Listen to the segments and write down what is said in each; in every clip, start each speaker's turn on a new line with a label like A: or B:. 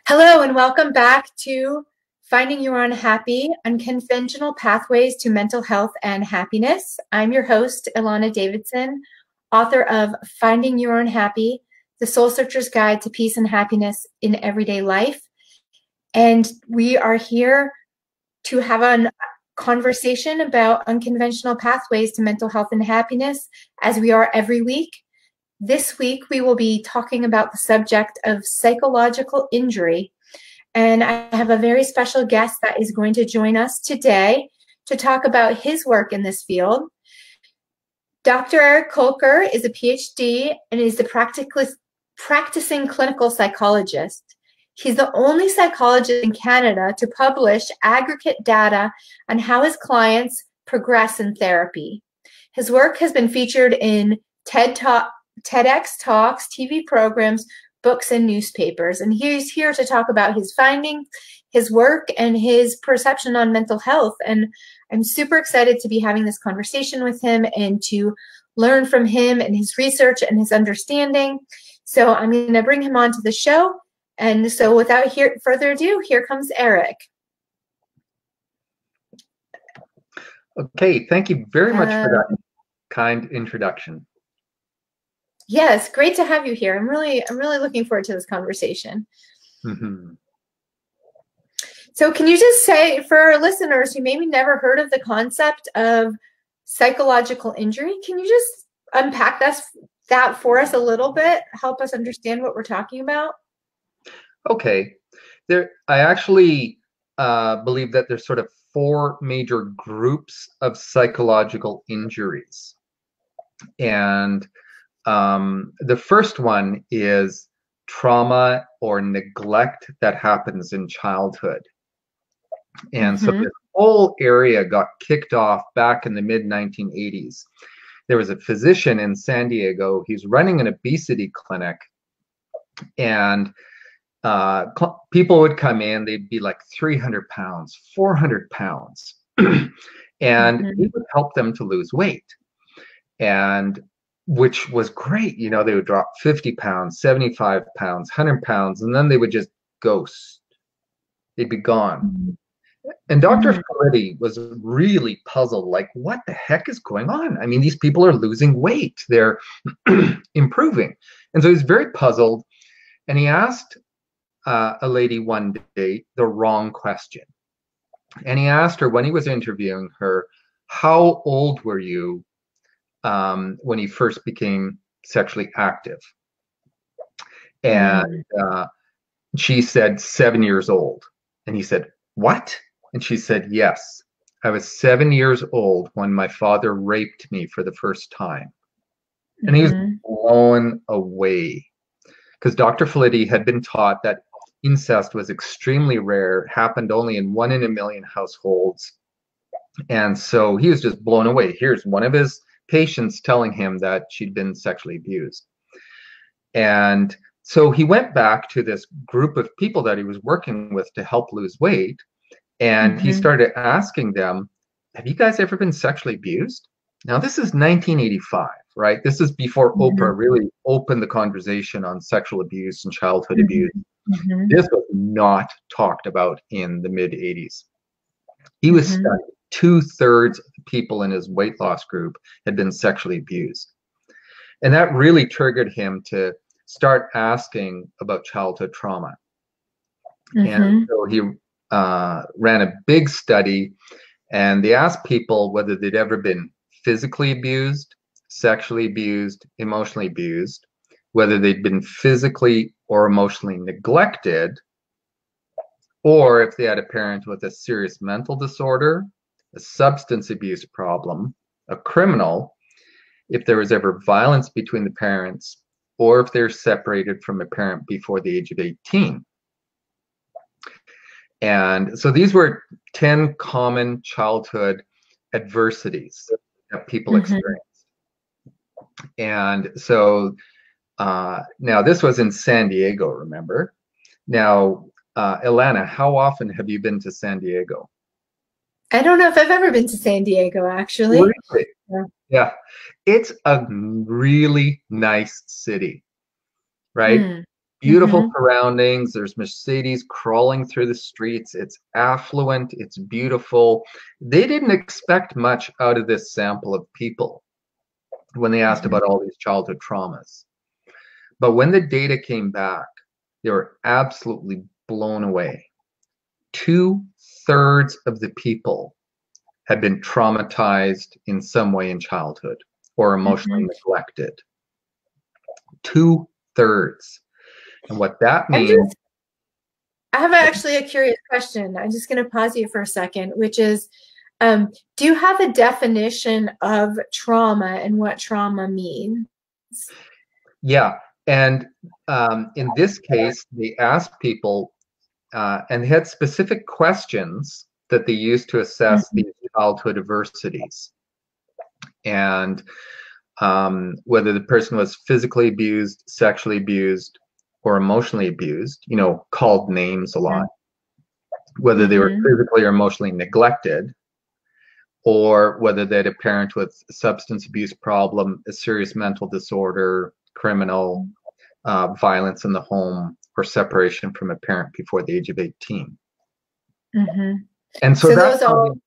A: Hello and welcome back to Finding Your Unhappy, Unconventional Pathways to Mental Health and Happiness. I'm your host, Ilana Davidson, author of Finding Your Unhappy, The Soul Searcher's Guide to Peace and Happiness in Everyday Life. And we are here to have a conversation about unconventional pathways to mental health and happiness, as we are every week. This week, we will be talking about the subject of psychological injury. And I have a very special guest that is going to join us today to talk about his work in this field. Dr. Eric Kolker is a PhD and is the practicing clinical psychologist. He's the only psychologist in Canada to publish aggregate data on how his clients progress in therapy. His work has been featured in TEDx talks, TV programs, books, and newspapers. And he's here to talk about his findings, his work, and his perception on mental health. And I'm super excited to be having this conversation with him and to learn from him and his research and his understanding. So I'm going to bring him onto the show. And so without further ado, here comes Eric.
B: Okay, thank you very much for that kind introduction.
A: Yes, great to have you here. I'm really looking forward to this conversation.
B: Mm-hmm.
A: So can you just say, for our listeners who maybe never heard of the concept of psychological injury, can you just unpack that for us a little bit, help us understand what we're talking about?
B: Okay, I actually believe that there's sort of four major groups of psychological injuries. And the first one is trauma or neglect that happens in childhood. And so this whole area got kicked off back in the mid-1980s. There was a physician in San Diego. He's running an obesity clinic, and people would come in, they'd be like 300 pounds, 400 pounds, and he would help them to lose weight. And which was great. You know, they would drop 50 pounds, 75 pounds, 100 pounds, and then they would just ghost. They'd be gone. And Dr. Felitti was really puzzled, like, what the heck is going on? I mean, these people are losing weight. They're improving. And so he's very puzzled. And he asked a lady one day the wrong question. And he asked her, when he was interviewing her, how old were you when he first became sexually active? And she said 7 years old. And he said, what? And she said, yes, I was 7 years old when my father raped me for the first time. And he was blown away, because Dr. Felitti had been taught that incest was extremely rare, happened only in 1 in a million households. And so he was just blown away. Here's one of his patients telling him that she'd been sexually abused. And so he went back to this group of people that he was working with to help lose weight. And he started asking them, have you guys ever been sexually abused? Now, this is 1985, right? This is before Oprah really opened the conversation on sexual abuse and childhood abuse. This was not talked about in the mid-80s. He was studying. 2/3 of the people in his weight loss group had been sexually abused. And that really triggered him to start asking about childhood trauma. And so he ran a big study, and they asked people whether they'd ever been physically abused, sexually abused, emotionally abused, whether they'd been physically or emotionally neglected, or if they had a parent with a serious mental disorder, a substance abuse problem, a criminal, if there was ever violence between the parents, or if they're separated from a parent before the age of 18. And so these were 10 common childhood adversities that people experienced. And so now this was in San Diego, remember? Now, Ilana, how often have you been to San Diego?
A: I don't know if I've ever been to San Diego, actually.
B: Really? Yeah. It's a really nice city, right? beautiful surroundings. There's Mercedes crawling through the streets. It's affluent. It's beautiful. They didn't expect much out of this sample of people when they asked about all these childhood traumas. But when the data came back, they were absolutely blown away. 2/3 of the people had been traumatized in some way in childhood or emotionally neglected. 2/3. And what that means.
A: I have actually a curious question. I'm just going to pause you for a second, which is, do you have a definition of trauma and what trauma means?
B: Yeah. And in this case, they asked people, and they had specific questions that they used to assess these childhood adversities. And whether the person was physically abused, sexually abused, or emotionally abused, you know, called names a lot, whether they were physically or emotionally neglected, or whether they had a parent with a substance abuse problem, a serious mental disorder, criminal, violence in the home, or separation from a parent before the age of 18. And so that's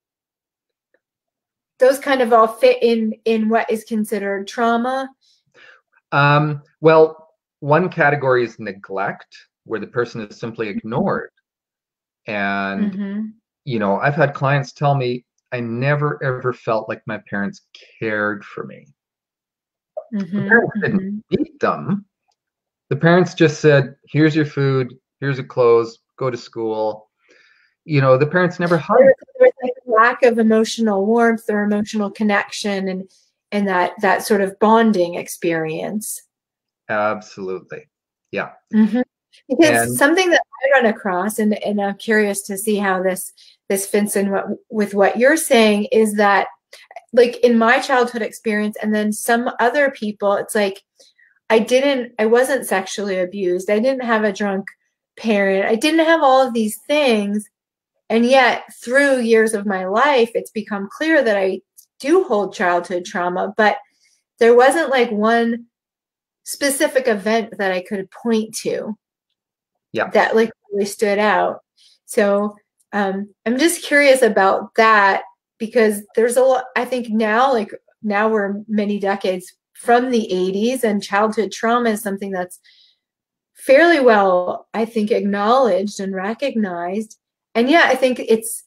A: those kind of all fit in what is considered trauma?
B: Well, one category is neglect, where the person is simply ignored. And, you know, I've had clients tell me, I never ever felt like my parents cared for me. The parents didn't beat them. The parents just said, here's your food, here's your clothes, go to school. You know, the parents never hugged.
A: There was like a lack of emotional warmth or emotional connection and that sort of bonding experience.
B: Absolutely. Yeah.
A: Because something that I run across, and I'm curious to see how this fits in with what you're saying, is that like in my childhood experience and then some other people, it's like I wasn't sexually abused. I didn't have a drunk parent. I didn't have all of these things. And yet through years of my life, it's become clear that I do hold childhood trauma, but there wasn't like one specific event that I could point to that like really stood out. So I'm just curious about that, because there's a lot, I think now we're many decades from the 80s, and childhood trauma is something that's fairly well, I think, acknowledged and recognized. And yeah, I think it's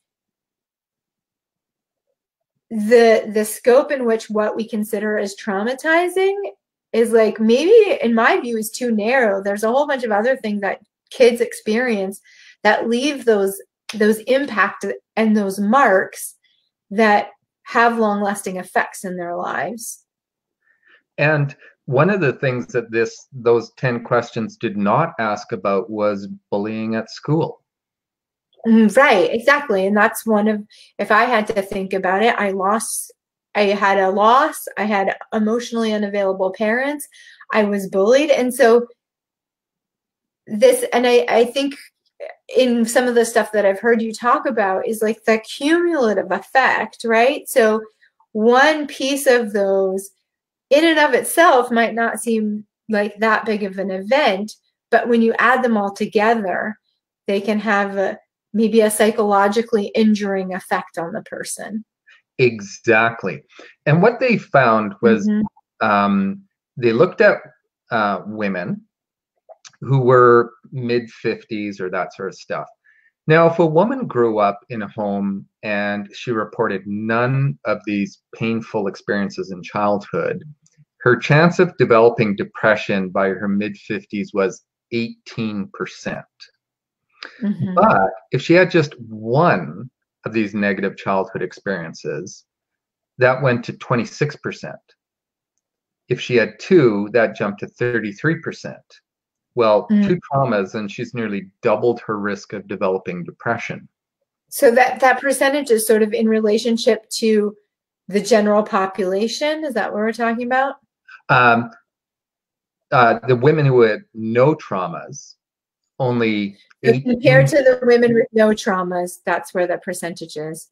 A: the scope in which what we consider as traumatizing is like, maybe in my view, is too narrow. There's a whole bunch of other things that kids experience that leave those impact and those marks that have long-lasting effects in their lives.
B: And one of the things that those 10 questions did not ask about was bullying at school.
A: Right, exactly. And that's one of, if I had to think about it, I had a loss, I had emotionally unavailable parents, I was bullied. And so I think in some of the stuff that I've heard you talk about is like the cumulative effect, right? So one piece of those in and of itself might not seem like that big of an event, but when you add them all together, they can have maybe a psychologically injuring effect on the person.
B: Exactly. And what they found was they looked at women who were mid-50s or that sort of stuff. Now, if a woman grew up in a home and she reported none of these painful experiences in childhood, her chance of developing depression by her mid-50s was 18%. But if she had just one of these negative childhood experiences, that went to 26%. If she had two, that jumped to 33%. Well, two traumas, and she's nearly doubled her risk of developing depression.
A: So that percentage is sort of in relationship to the general population. Is that what we're talking about?
B: The women who had no traumas, only
A: compared to the women with no traumas, that's where the percentage is.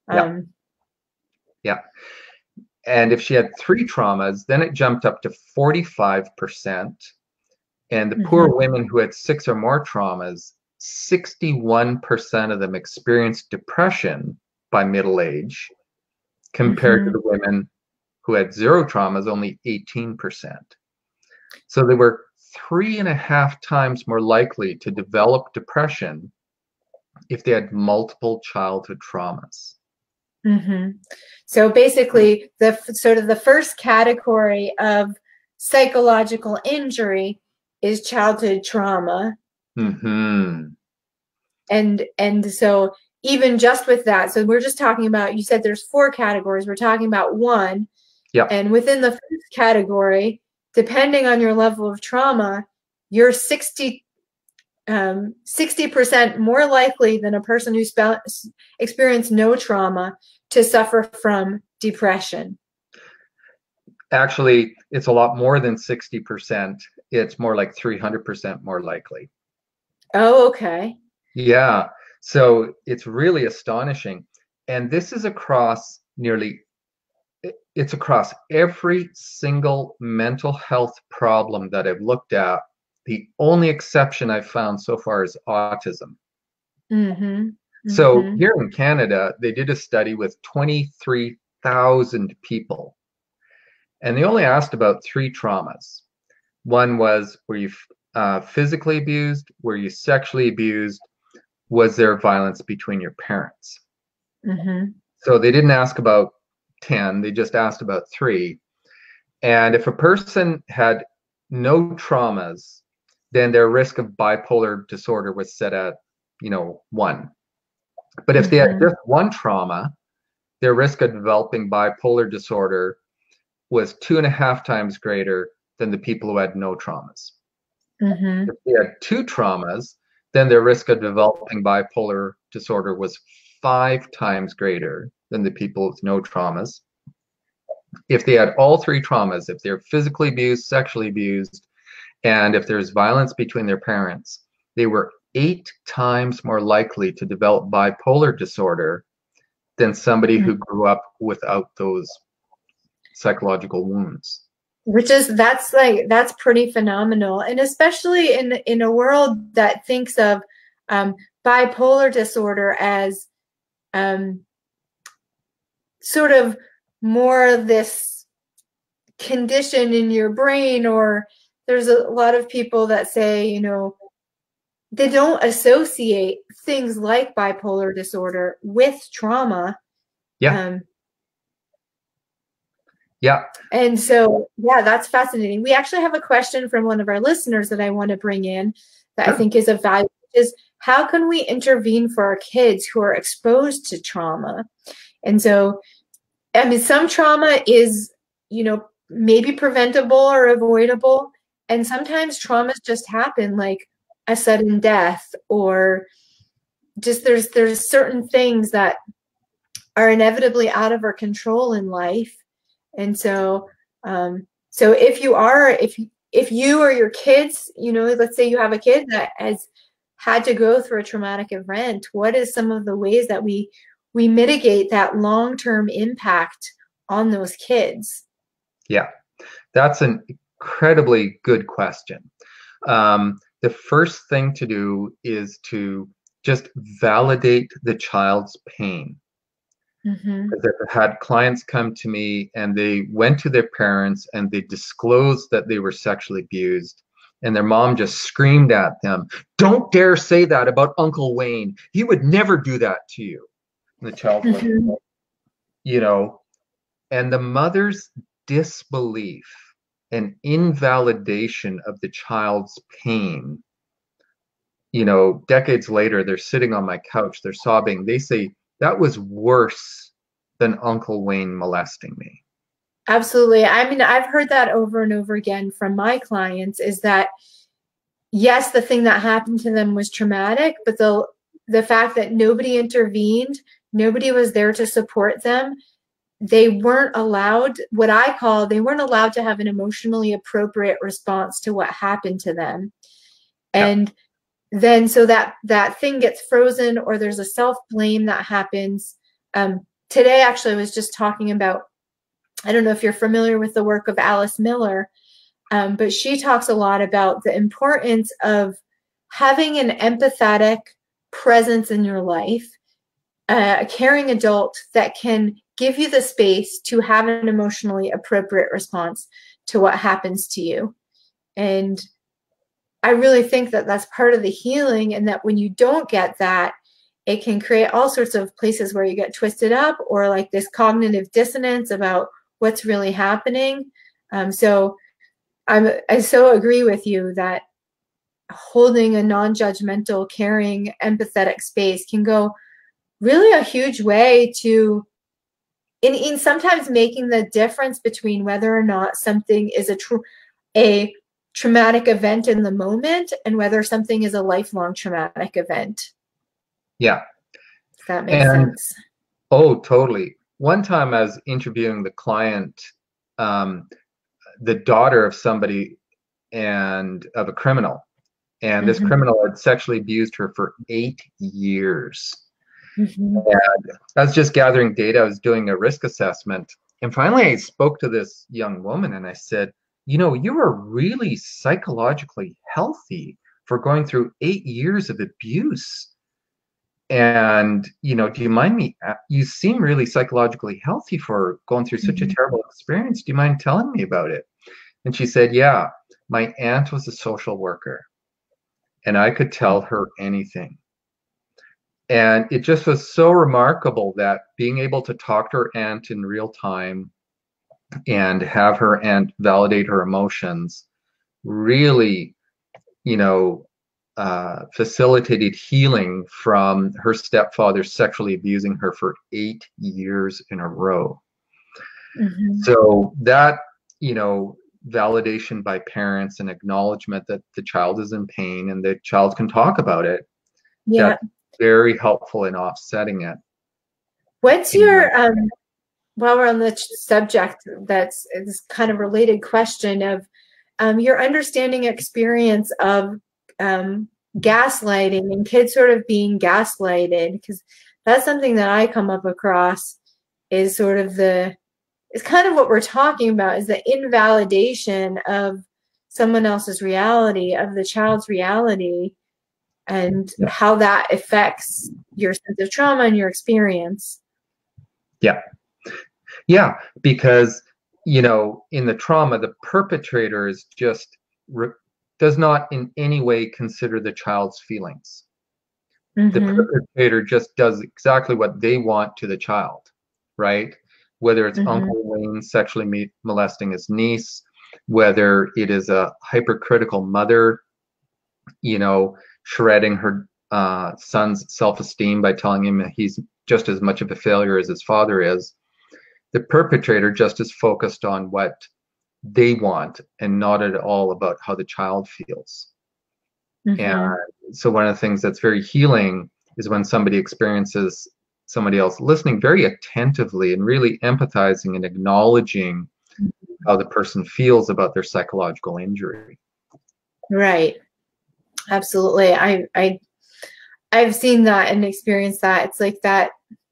B: Yeah. And if she had three traumas, then it jumped up to 45%. And the
A: Mm-hmm.
B: poor women who had 6 or more traumas, 61% of them experienced depression by middle age, compared to
A: Mm-hmm.
B: the women who had 0 traumas, only 18%. So they were 3.5 times more likely to develop depression if they had multiple childhood traumas.
A: Mm-hmm. So basically, the sort of the first category of psychological injury is childhood trauma.
B: Mm-hmm.
A: And so even just with that, so we're just talking about, you said there's 4 categories. We're talking about one.
B: Yep.
A: And within the first category, depending on your level of trauma, you're 60% more likely than a person who's experienced no trauma to suffer from depression.
B: Actually, it's a lot more than 60%. It's more like 300% more likely.
A: Oh, okay.
B: Yeah. So it's really astonishing. And this is across it's across every single mental health problem that I've looked at. The only exception I've found so far is autism.
A: Mm-hmm.
B: So
A: Mm-hmm.
B: here in Canada, they did a study with 23,000 people, and they only asked about 3 traumas. One was, were you physically abused? Were you sexually abused? Was there violence between your parents?
A: Mm-hmm.
B: So they didn't ask about 10, they just asked about 3. And if a person had no traumas, then their risk of bipolar disorder was set at, 1. But if they had
A: Mm-hmm.
B: just 1 trauma, their risk of developing bipolar disorder was 2.5 times greater than the people who had no traumas.
A: Mm-hmm.
B: If they had 2 traumas, then their risk of developing bipolar disorder was 5 times greater than the people with no traumas. If they had all 3 traumas, if they're physically abused, sexually abused, and if there's violence between their parents, they were 8 times more likely to develop bipolar disorder than somebody who grew up without those psychological wounds.
A: That's pretty phenomenal. And especially in a world that thinks of um, bipolar disorder as um, sort of more this condition in your brain, or there's a lot of people that say, they don't associate things like bipolar disorder with trauma.
B: Yeah.
A: Um,
B: Yeah.
A: and so, yeah, that's fascinating. We actually have a question from one of our listeners that I want to bring in that
B: Sure.
A: I think is of value, is how can we intervene for our kids who are exposed to trauma? And so, I mean, some trauma is, maybe preventable or avoidable. And sometimes traumas just happen, like a sudden death, or just there's certain things that are inevitably out of our control in life. And so, so if you or your kids, let's say you have a kid that has had to go through a traumatic event, what is some of the ways that we mitigate that long-term impact on those kids?
B: Yeah. That's an incredibly good question. The first thing to do is to just validate the child's pain.
A: Mm-hmm.
B: Because I've had clients come to me and they went to their parents and they disclosed that they were sexually abused. And their mom just screamed at them, "Don't dare say that about Uncle Wayne. He would never do that to you." And the child's like,
A: Mm-hmm.
B: and the mother's disbelief and invalidation of the child's pain, decades later, they're sitting on my couch, they're sobbing. They say, "That was worse than Uncle Wayne molesting me."
A: Absolutely. I mean, I've heard that over and over again from my clients, is that yes, the thing that happened to them was traumatic, but the fact that nobody intervened, nobody was there to support them, they weren't allowed, they weren't allowed to have an emotionally appropriate response to what happened to them.
B: Yeah.
A: And then so that thing gets frozen, or there's a self-blame that happens. Today, actually, I was just talking about, I don't know if you're familiar with the work of Alice Miller, But she talks a lot about the importance of having an empathetic presence in your life, a caring adult that can give you the space to have an emotionally appropriate response to what happens to you. And I really think that that's part of the healing, and that when you don't get that, it can create all sorts of places where you get twisted up, or like this cognitive dissonance about what's really happening. So I so agree with you that holding a non-judgmental, caring, empathetic space can go really a huge way to in sometimes making the difference between whether or not something is a traumatic event in the moment and whether something is a lifelong traumatic event.
B: Yeah.
A: If that makes sense.
B: Oh, totally. One time I was interviewing the client, the daughter of somebody and of a criminal. And this criminal had sexually abused her for 8 years. And I was just gathering data. I was doing a risk assessment. And finally, I spoke to this young woman and I said, you know, you are really psychologically healthy for going through 8 years of abuse. And, you know, do you mind me? You seem really psychologically healthy for going through such a terrible experience. Do you mind telling me about it? And she said, yeah, my aunt was a social worker and I could tell her anything. And it just was so remarkable that being able to talk to her aunt in real time and have her aunt validate her emotions really, you know, facilitated healing from her stepfather sexually abusing her for 8 years in a row. So that, you know, validation by parents and acknowledgement that the child is in pain and the child can talk about it.
A: Yeah.
B: That's very helpful in offsetting it.
A: What's your, while we're on the subject, that's this kind of related question of your understanding experience of gaslighting and kids sort of being gaslighted, because that's something that I come up across is sort of it's kind of what we're talking about, is the invalidation of someone else's reality, of the child's reality, and how that affects your sense of trauma and your experience.
B: Yeah. Yeah, because, you know, in the trauma, the perpetrator is just does not in any way consider the child's feelings. The perpetrator just does exactly what they want to the child, right? Whether it's Uncle Wayne sexually molesting his niece, whether it is a hypercritical mother, you know, shredding her son's self-esteem by telling him he's just as much of a failure as his father is. The perpetrator just is focused on what they want and not at all about how the child feels. And so one of the things that's very healing is when somebody experiences somebody else listening very attentively and really empathizing and acknowledging how the person feels about their psychological injury.
A: Right. Absolutely. I've seen that and experienced that. It's like that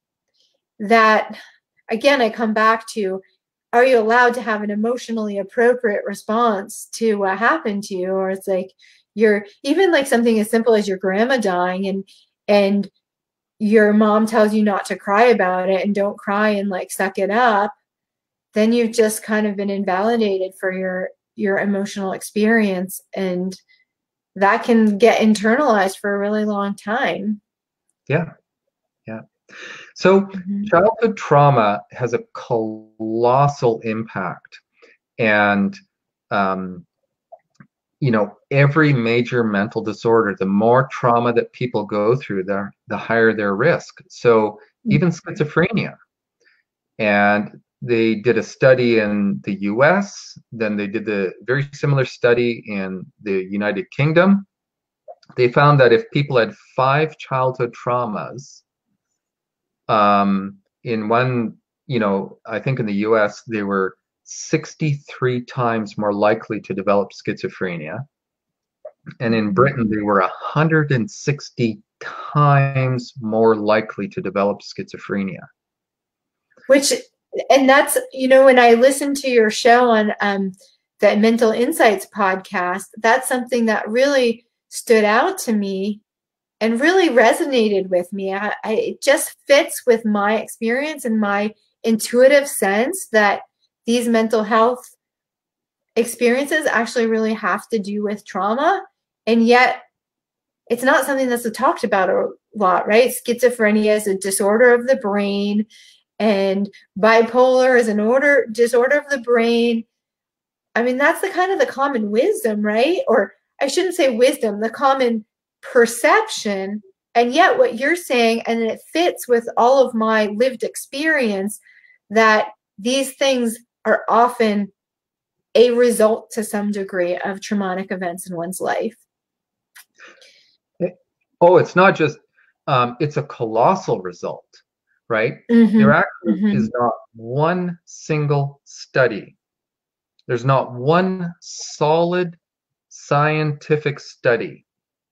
A: again, I come back to, are you allowed to have an emotionally appropriate response to what happened to you? Or it's like you're even like something as simple as your grandma dying and your mom tells you not to cry about it and don't cry and like suck it up, then you've just kind of been invalidated for your emotional experience, and that can get internalized for a really long time.
B: Yeah. Yeah. So childhood trauma has a colossal impact. And, you know, every major mental disorder, the more trauma that people go through, the higher their risk. So even schizophrenia. And they did a study in the US, then they did the very similar study in the United Kingdom. They found that if people had 5 childhood traumas, in one, you know, I think in the US, they were 63 times more likely to develop schizophrenia. And in Britain, they were 160 times more likely to develop schizophrenia.
A: And that's, you know, when I listened to your show on the Mental Insights podcast, that's something that really stood out to me and really resonated with me. It just fits with my experience and my intuitive sense that these mental health experiences actually really have to do with trauma. And yet it's not something that's talked about a lot, right? Schizophrenia is a disorder of the brain, and bipolar is an disorder of the brain. I mean, that's the kind of the common wisdom, right? Or I shouldn't say wisdom, the common perception. And yet what you're saying, and it fits with all of my lived experience, that these things are often a result to some degree of traumatic events in one's life.
B: Oh, it's not just, it's a colossal result, right?
A: Mm-hmm.
B: There actually is not one single study. There's not one solid scientific study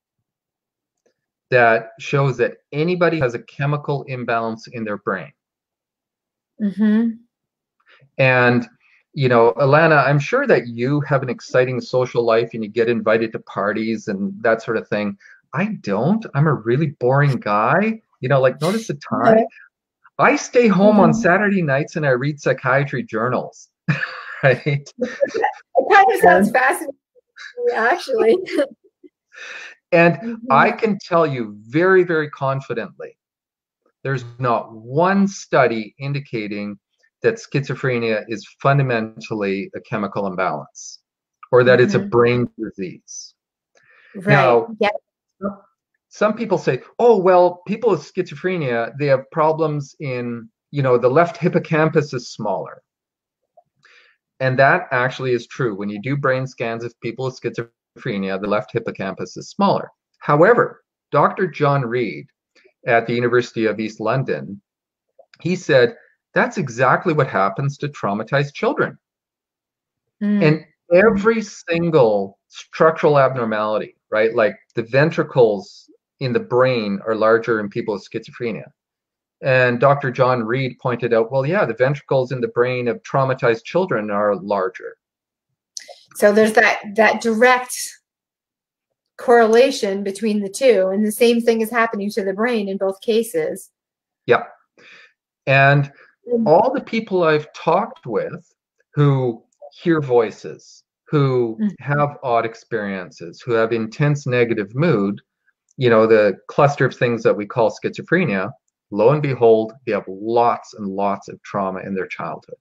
B: that shows that anybody has a chemical imbalance in their brain.
A: Mm-hmm.
B: And, you know, Alana, I'm sure that you have an exciting social life and you get invited to parties and that sort of thing. I don't. I'm a really boring guy. You know, like, notice the time.
A: Okay.
B: I stay home on Saturday nights and I read psychiatry journals, right?
A: It kind of sounds fascinating, actually.
B: And I can tell you very, very confidently, there's not one study indicating that schizophrenia is fundamentally a chemical imbalance or that it's a brain disease.
A: Right.
B: Now,
A: yeah.
B: Some people say, oh, well, people with schizophrenia, they have problems in, you know, the left hippocampus is smaller. And that actually is true. When you do brain scans of people with schizophrenia, the left hippocampus is smaller. However, Dr. John Reed at the University of East London, he said, that's exactly what happens to traumatized children. And every single structural abnormality, right? Like the ventricles in the brain are larger in people with schizophrenia. And Dr. John Reed pointed out, well, yeah, the ventricles in the brain of traumatized children are larger.
A: So there's that direct correlation between the two, and the same thing is happening to the brain in both cases.
B: Yeah. And all the people I've talked with who hear voices, who have odd experiences, who have intense negative mood, you know, the cluster of things that we call schizophrenia, lo and behold, they have lots and lots of trauma in their childhood.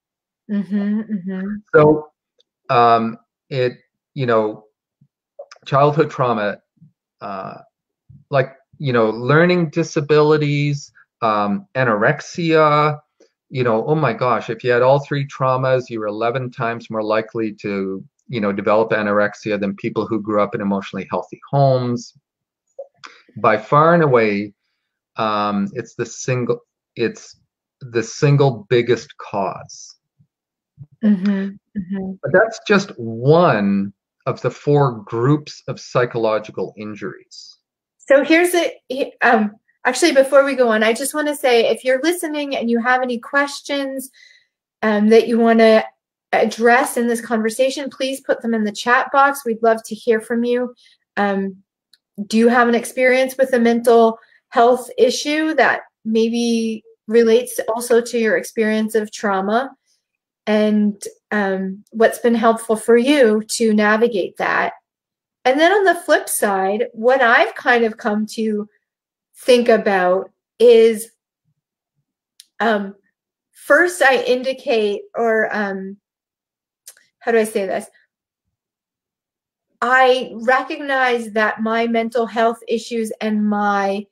B: So it, you know, childhood trauma, like, you know, learning disabilities, anorexia, you know, oh my gosh, if you had all three traumas, you were 11 times more likely to, you know, develop anorexia than people who grew up in emotionally healthy homes. By far and away, it's the single biggest cause. But that's just one of the 4 groups of psychological injuries.
A: So here's it. Actually, before we go on, I just want to say, if you're listening and you have any questions that you want to address in this conversation, please put them in the chat box. We'd love to hear from you. Do you have an experience with a mental health issue that maybe relates also to your experience of trauma? And what's been helpful for you to navigate that? And then on the flip side, what I've kind of come to think about is, first I indicate, or how do I say this? I recognize that my mental health issues and my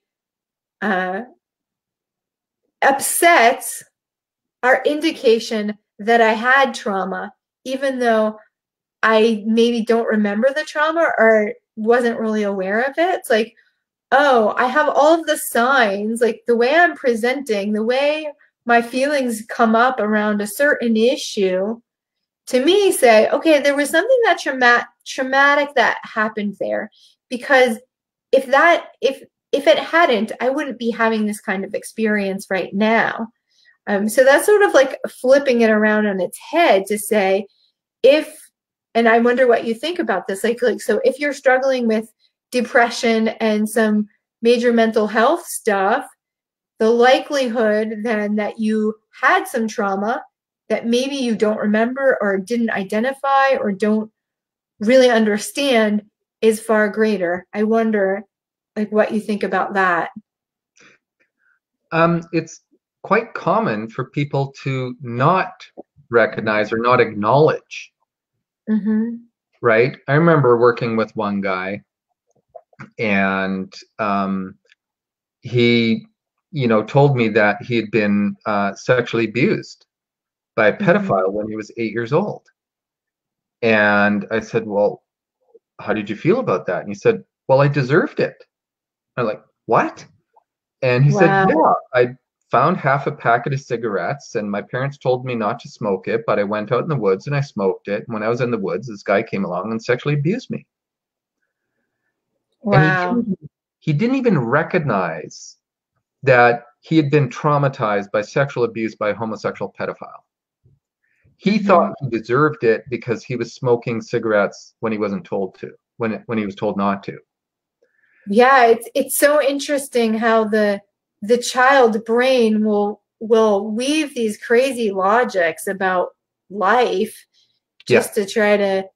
A: upsets are indication that I had trauma, even though I maybe don't remember the trauma or wasn't really aware of it. It's like, oh, I have all of the signs, like the way I'm presenting, the way my feelings come up around a certain issue, to me say, okay, there was something that traumatic that happened there. Because if it hadn't, I wouldn't be having this kind of experience right now. So that's sort of like flipping it around on its head to say, if and I wonder what you think about this. Like, so if you're struggling with depression and some major mental health stuff, the likelihood then that you had some trauma that maybe you don't remember or didn't identify or don't really understand is far greater. I wonder, like, what you think about that.
B: It's quite common for people to not recognize or not acknowledge, right? I remember working with one guy, and he, told me that he had been sexually abused by a pedophile when he was 8 years old. And I said, well, how did you feel about that? And he said, well, I deserved it. I'm like, what? And he said, yeah, I found half a packet of cigarettes and my parents told me not to smoke it, but I went out in the woods and I smoked it. And when I was in the woods, this guy came along and sexually abused me.
A: Wow.
B: And he didn't even recognize that he had been traumatized by sexual abuse by a homosexual pedophile. He thought he deserved it because he was smoking cigarettes when he wasn't told to, when he was told not to.
A: Yeah, it's so interesting how the child brain will weave these crazy logics about life just to try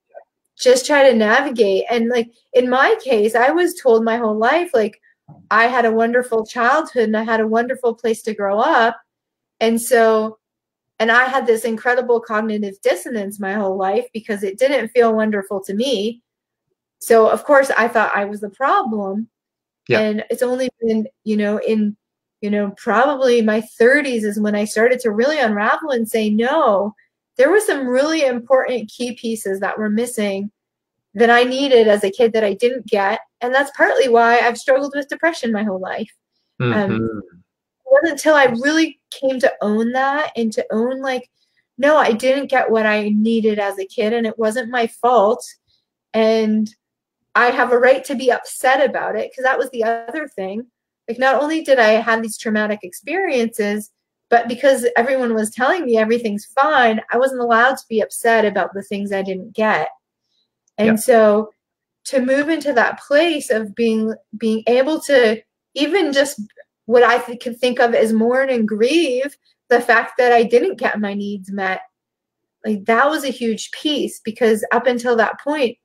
A: to navigate. And like in my case, I was told my whole life, like, I had a wonderful childhood and I had a wonderful place to grow up. And so, and I had this incredible cognitive dissonance my whole life because it didn't feel wonderful to me. So of course I thought I was the problem.
B: Yeah.
A: And it's only been, in, probably my 30s is when I started to really unravel and say, no, there were some really important key pieces that were missing that I needed as a kid that I didn't get. And that's partly why I've struggled with depression my whole life. It wasn't until I really came to own that and to own, like, no, I didn't get what I needed as a kid and it wasn't my fault. And I have a right to be upset about it, because that was the other thing. Like, not only did I have these traumatic experiences, but because everyone was telling me everything's fine, I wasn't allowed to be upset about the things I didn't get. And so to move into that place of being able to even just what I could think of as mourn and grieve the fact that I didn't get my needs met, like, that was a huge piece, because up until that point,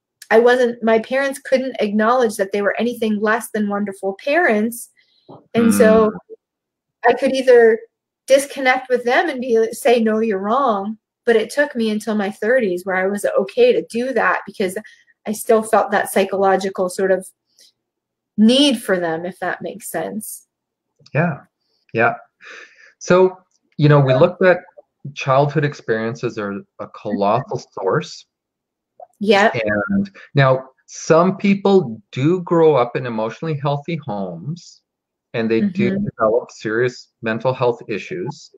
A: my parents couldn't acknowledge that they were anything less than wonderful parents. And so I could either disconnect with them and say, no, you're wrong. But it took me until my 30s where I was okay to do that, because I still felt that psychological sort of need for them, if that makes sense.
B: Yeah. Yeah. So, we looked at childhood experiences are a colossal source.
A: Yeah.
B: And now some people do grow up in emotionally healthy homes and they do develop serious mental health issues.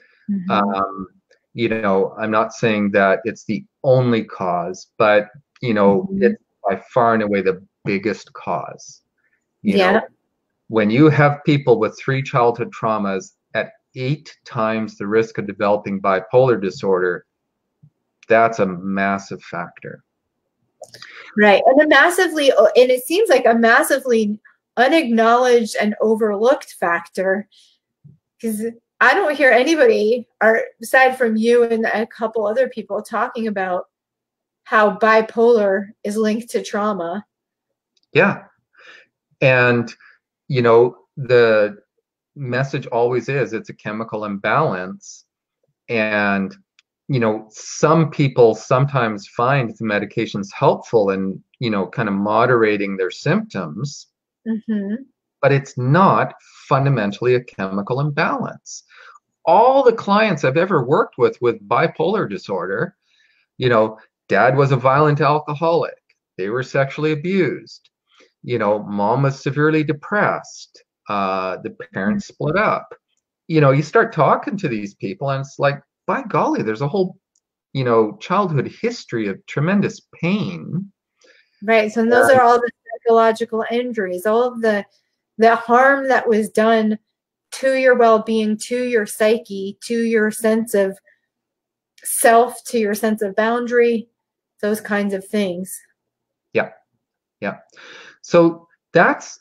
B: I'm not saying that it's the only cause, but it's by far and away the biggest cause. You know, when you have people with 3 childhood traumas at 8 times the risk of developing bipolar disorder, that's a massive factor.
A: Right. And it seems like a massively unacknowledged and overlooked factor, because I don't hear anybody, or aside from you and a couple other people, talking about how bipolar is linked to trauma.
B: Yeah. And, the message always is it's a chemical imbalance. And, some people sometimes find the medications helpful in, kind of moderating their symptoms, but it's not fundamentally a chemical imbalance. All the clients I've ever worked with bipolar disorder, dad was a violent alcoholic. They were sexually abused. Mom was severely depressed. The parents split up. You start talking to these people and it's like, by golly, there's a whole, childhood history of tremendous pain.
A: Right. So those are all the psychological injuries, all of the harm that was done to your well-being, to your psyche, to your sense of self, to your sense of boundary. those kinds of things.
B: Yeah. Yeah. So that's,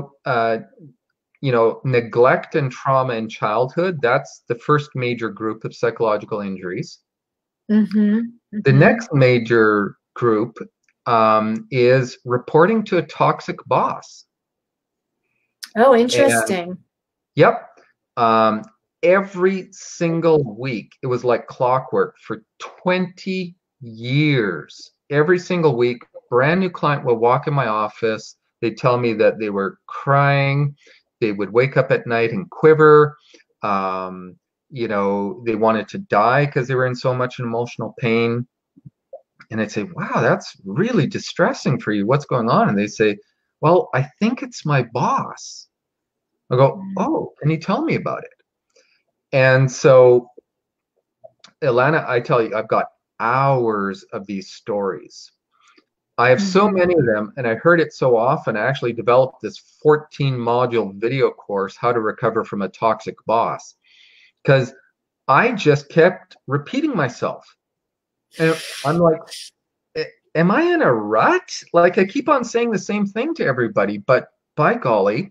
B: neglect and trauma in childhood. That's the first major group of psychological injuries. The next major group is reporting to a toxic boss.
A: Oh, interesting.
B: And, yep. Every single week, it was like clockwork for 20 years. Every single week, brand new client would walk in my office. They'd tell me that they were crying. They would wake up at night and quiver. They wanted to die because they were in so much emotional pain. And I'd say, wow, that's really distressing for you. What's going on? And they say, well, I think it's my boss. I go, oh, can you tell me about it? And so, Ilana, I tell you, I've got hours of these stories. I have so many of them, and I heard it so often, I actually developed this 14-module video course, How to Recover from a Toxic Boss, because I just kept repeating myself. And I'm like, am I in a rut? Like, I keep on saying the same thing to everybody, but by golly,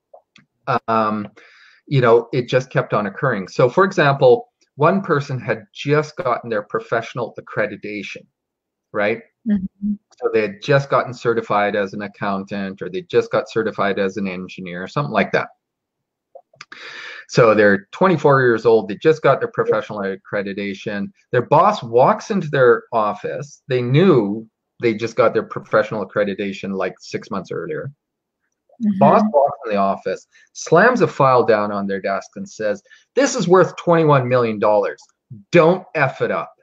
B: it just kept on occurring. So, for example, one person had just gotten their professional accreditation, right? So they had just gotten certified as an accountant, or they just got certified as an engineer, something like that. So they're 24 years old. They just got their professional accreditation. Their boss walks into their office. They knew they just got their professional accreditation like 6 months earlier. Boss walks in the office, slams a file down on their desk and says, "This is worth $21 million. Don't F it up."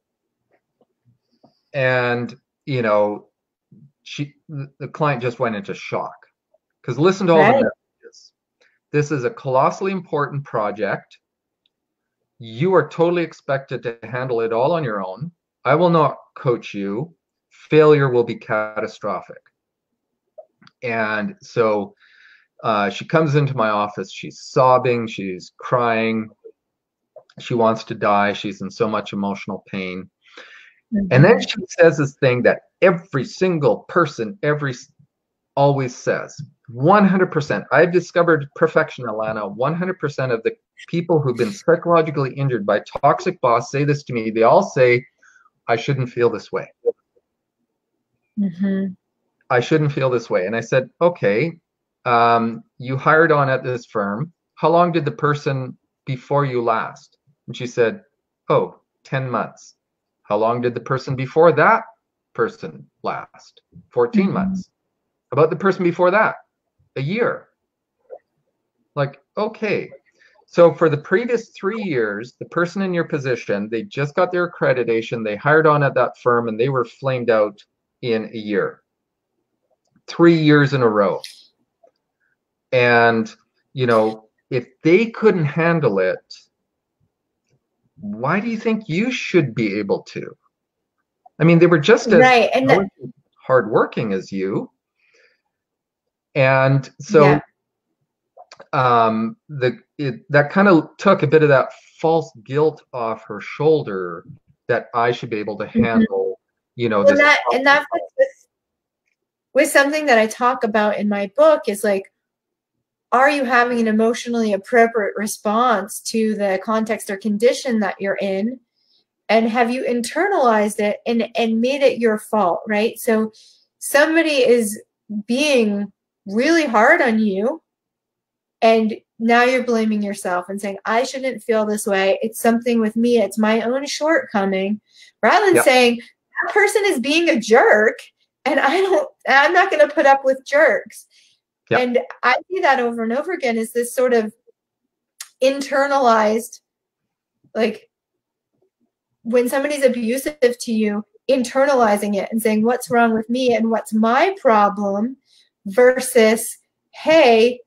B: And, the client just went into shock. Because listen to all the messages. This is a colossally important project. You are totally expected to handle it all on your own. I will not coach you. Failure will be catastrophic. And so she comes into my office. She's sobbing. She's crying. She wants to die. She's in so much emotional pain. And then she says this thing that every single person always says, 100%. I've discovered perfection, Ilana. 100% of the people who've been psychologically injured by toxic boss say this to me. They all say, I shouldn't feel this way. I shouldn't feel this way. And I said, okay, you hired on at this firm. How long did the person before you last? And she said, 10 months. How long did the person before that person last? 14 months. How about the person before that? A year. Like, okay. So for the previous 3 years, the person in your position, they just got their accreditation, they hired on at that firm, and they were flamed out in a year. 3 years in a row. And, if they couldn't handle it, why do you think you should be able to? I mean, they were just as hardworking as you. And so that kind of took a bit of that false guilt off her shoulder that I should be able to handle, this.
A: And that with something that I talk about in my book is like, are you having an emotionally appropriate response to the context or condition that you're in? And have you internalized it and made it your fault, right? So somebody is being really hard on you, and now you're blaming yourself and saying, I shouldn't feel this way. It's something with me. It's my own shortcoming. Rather than saying, that person is being a jerk, and I'm not going to put up with jerks. Yep. And I see that over and over again, is this sort of internalized, like when somebody's abusive to you, internalizing it and saying, what's wrong with me and what's my problem, versus, hey,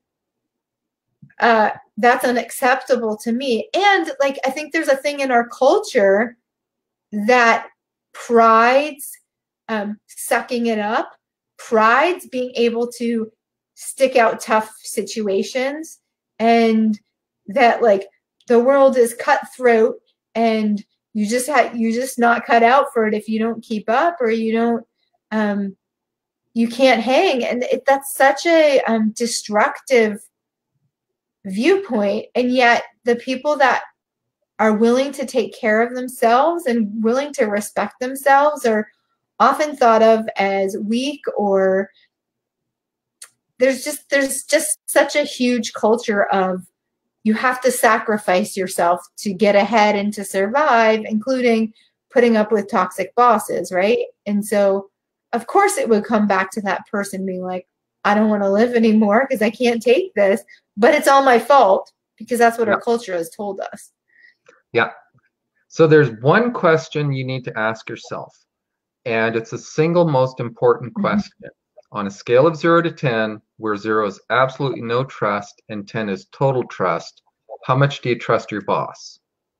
A: that's unacceptable to me. And like, I think there's a thing in our culture that prides sucking it up, prides being able to stick out tough situations, and that like the world is cutthroat and you just not cut out for it if you don't keep up, or you don't you can't hang. And that's such a destructive viewpoint. And yet the people that are willing to take care of themselves and willing to respect themselves are often thought of as weak, or there's just such a huge culture of you have to sacrifice yourself to get ahead and to survive, including putting up with toxic bosses, right? And so, of course, it would come back to that person being like, I don't want to live anymore because I can't take this, but it's all my fault, because that's what our culture has told us.
B: Yeah. So there's one question you need to ask yourself, and it's the single most important question. On a scale of 0 to 10, where 0 is absolutely no trust and 10 is total trust, how much do you trust your boss?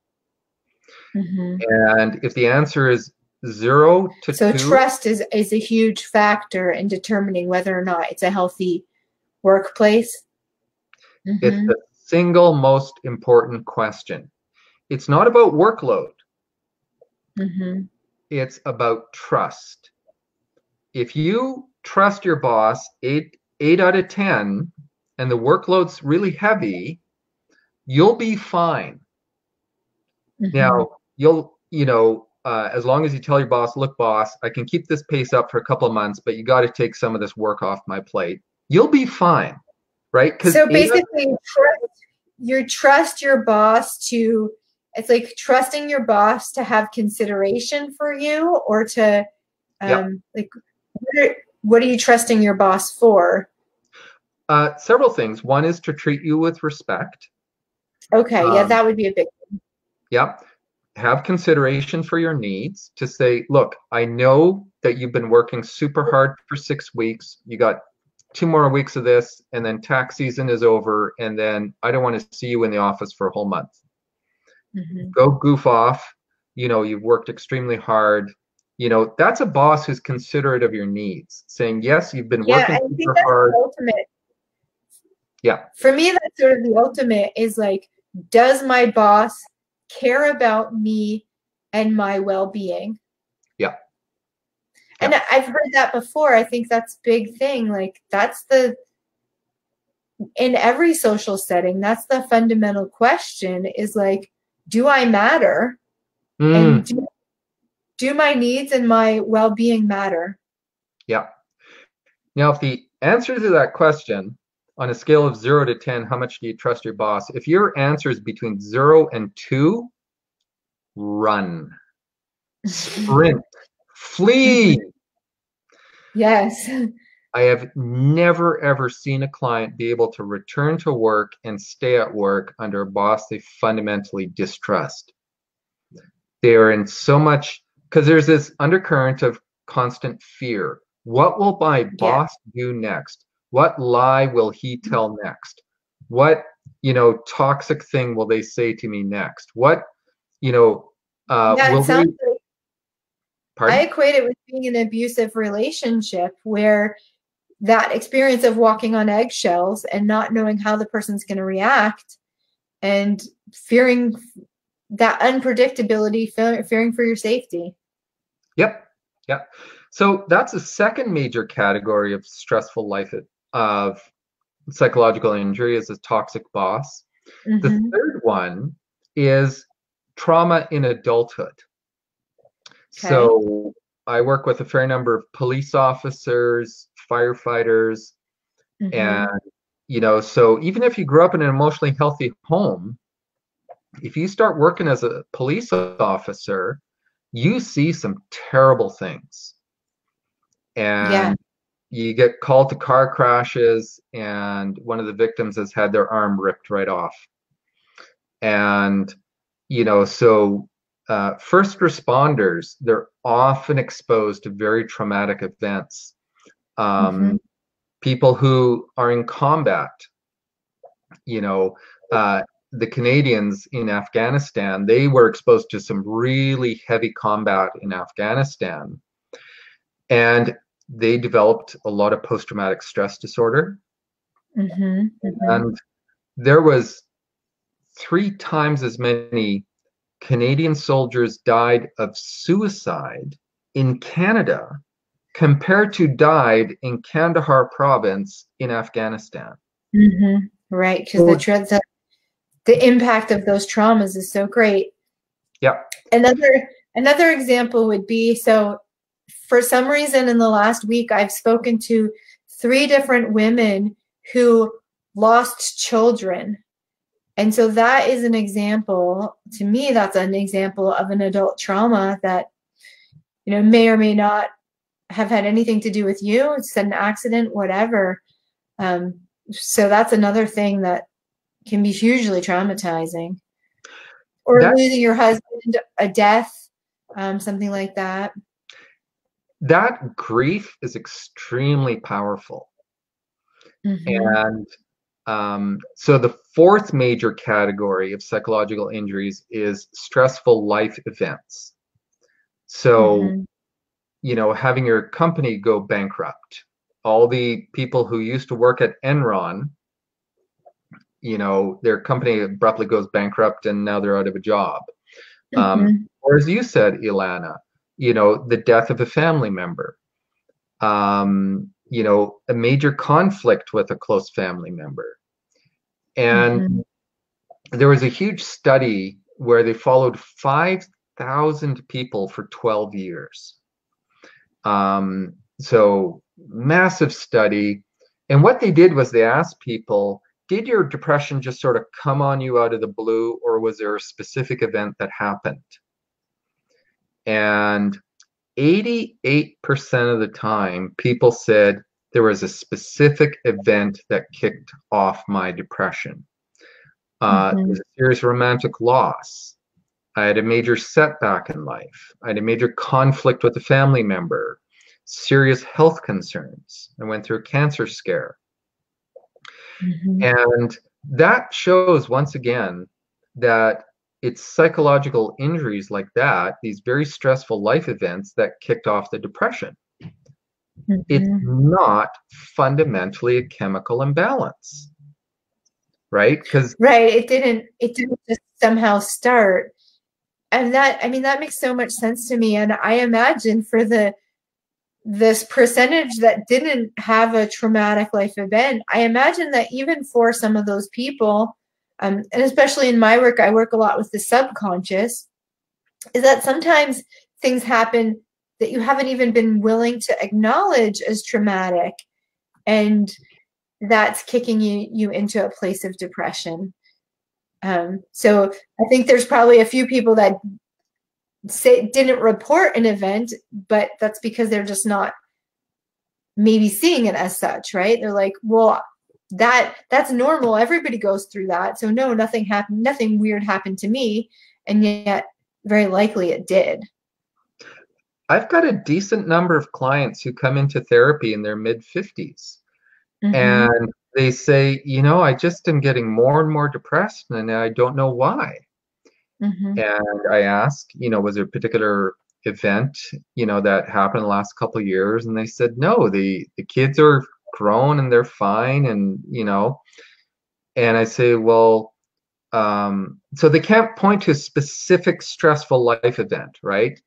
B: And if the answer is 0 to 2...
A: So trust is a huge factor in determining whether or not it's a healthy workplace.
B: It's the single most important question. It's not about workload. It's about trust. If you trust your boss 8 out of 10 and the workload's really heavy, you'll be fine. Now, as long as you tell your boss, look, boss, I can keep this pace up for a couple of months, but you got to take some of this work off my plate, you'll be fine, right?
A: So basically, you trust your boss to, it's like trusting your boss to have consideration for you, or to, like, what are you trusting your boss for?
B: Several things. One is to treat you with respect.
A: Okay, yeah, that would be a big one.
B: Yeah. Have consideration for your needs, to say, look, I know that you've been working super hard for 6 weeks. You got 2 more weeks of this, and then tax season is over, and then I don't want to see you in the office for a whole month. Go goof off. You've worked extremely hard. That's a boss who's considerate of your needs, saying, yes, you've been working super hard.
A: The ultimate.
B: Yeah.
A: For me, that's sort of the ultimate, is like, does my boss care about me and my well-being?
B: Yeah.
A: And I've heard that before. I think that's a big thing. Like, in every social setting, that's the fundamental question, is like, do I matter? And do my needs and my well-being matter? Yeah.
B: Now, if the answer to that question, on a scale of 0 to 10, how much do you trust your boss? If your answer is between 0 and 2, run, sprint, flee.
A: Yes.
B: I have never, ever seen a client be able to return to work and stay at work under a boss they fundamentally distrust. They are in so much, because there's this undercurrent of constant fear. What will my boss do next? What lie will he tell next? What, toxic thing will they say to me next? What, will they...
A: I equate it with being in an abusive relationship, where that experience of walking on eggshells and not knowing how the person's going to react, and fearing that unpredictability, fearing for your safety.
B: Yep. So that's a second major category of stressful life of psychological injury, is a toxic boss. The third one is trauma in adulthood. Okay. So I work with a fair number of police officers, firefighters, and, so even if you grew up in an emotionally healthy home, if you start working as a police officer, you see some terrible things. And you get called to car crashes, and one of the victims has had their arm ripped right off. And, so first responders, they're often exposed to very traumatic events. People who are in combat, the Canadians in Afghanistan, they were exposed to some really heavy combat in Afghanistan. And they developed a lot of post-traumatic stress disorder. And there was 3 times as many Canadian soldiers died of suicide in Canada compared to died in Kandahar province in Afghanistan.
A: Right, because
B: So,
A: the impact of those traumas is so great.
B: yeah.
A: Another example would be, so for some reason in the last week, I've spoken to 3 different women who lost children. And so that is an example, to me, that's an example of an adult trauma that, may or may not have had anything to do with you. It's an accident, whatever. So that's another thing that can be hugely traumatizing. Or losing your husband, a death, something like that.
B: That grief is extremely powerful. And so the 4th major category of psychological injuries is stressful life events. So, having your company go bankrupt, all the people who used to work at Enron, their company abruptly goes bankrupt and now they're out of a job. Or as you said, Ilana, the death of a family member, a major conflict with a close family member. And there was a huge study where they followed 5,000 people for 12 years. So massive study. And what they did was they asked people, did your depression just sort of come on you out of the blue, or was there a specific event that happened? And 88% of the time, people said there was a specific event that kicked off my depression. There was a serious romantic loss. I had a major setback in life. I had a major conflict with a family member, serious health concerns. I went through a cancer scare. And that shows, once again, that it's psychological injuries like that, these very stressful life events, that kicked off the depression. It's not fundamentally a chemical imbalance, right?
A: It didn't just somehow start. And that makes so much sense to me. And I imagine for this percentage that didn't have a traumatic life event, I imagine that even for some of those people, and especially in my work, I work a lot with the subconscious, is that sometimes things happen that you haven't even been willing to acknowledge as traumatic, and that's kicking you into a place of depression. So I think there's probably a few people that didn't report an event, but that's because they're just not maybe seeing it as such, right? They're like, well, that's normal. Everybody goes through that. So no, nothing happened. Nothing weird happened to me. And yet very likely it did.
B: I've got a decent number of clients who come into therapy in their mid-50s. And they say, I just am getting more and more depressed and I don't know why. And I ask, was there a particular event, that happened in the last couple of years? And they said, no, the kids are grown and they're fine. And, and I say, well, so they can't point to a specific stressful life event, right?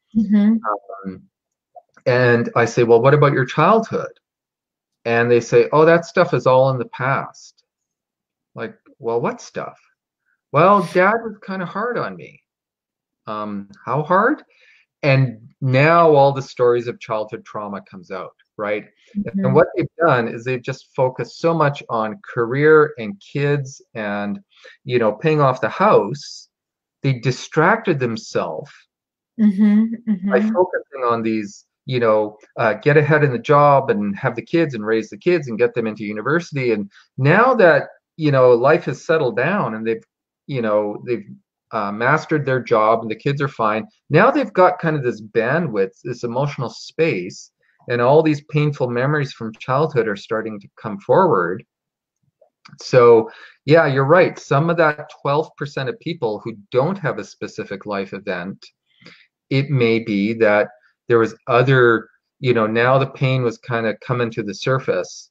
B: And I say, well, what about your childhood? And they say, oh, that stuff is all in the past. Like, well, what stuff? Well, Dad was kind of hard on me. How hard? And now all the stories of childhood trauma comes out, right? And what they've done is they've just focused so much on career and kids and, paying off the house. They distracted themselves by focusing on these, get ahead in the job and have the kids and raise the kids and get them into university. And now that, life has settled down and they've mastered their job and the kids are fine, now they've got kind of this bandwidth, this emotional space, and all these painful memories from childhood are starting to come forward. So yeah, you're right. Some of that 12% of people who don't have a specific life event, it may be that there was other, now the pain was kind of coming to the surface